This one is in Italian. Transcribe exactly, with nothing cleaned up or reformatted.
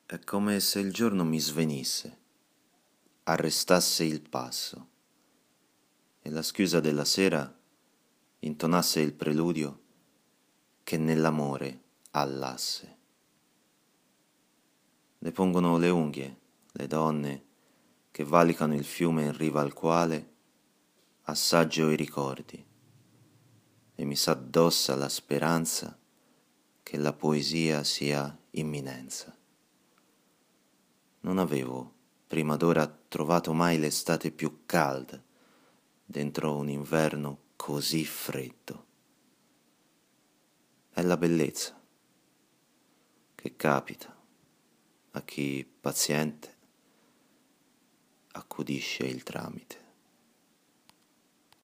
È come se il giorno mi svenisse, arrestasse il passo e la schiusa della sera intonasse il preludio che nell'amore allasse. Depongono le unghie, le donne che valicano il fiume in riva al quale assaggio i ricordi e mi s'addossa la speranza che la poesia sia imminenza. Non avevo prima d'ora trovato mai l'estate più calda dentro un inverno così freddo. È la bellezza che capita a chi paziente accudisce il tramite.